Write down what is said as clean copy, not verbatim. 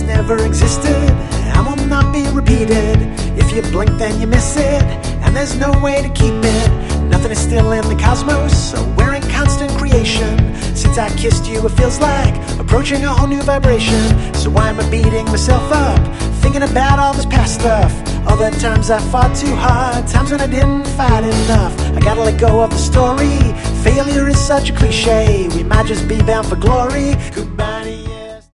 never existed and will not be repeated. If you blink then you miss it, and there's no way to keep it. Nothing is still in the cosmos, so we're in constant creation. Since I kissed you it feels like approaching a whole new vibration. So why am I beating myself up, thinking about all this past stuff? All the times I fought too hard, times when I didn't fight enough. I gotta let go of the story. Failure is such a cliche, we might just be bound for glory. Goodbye to you.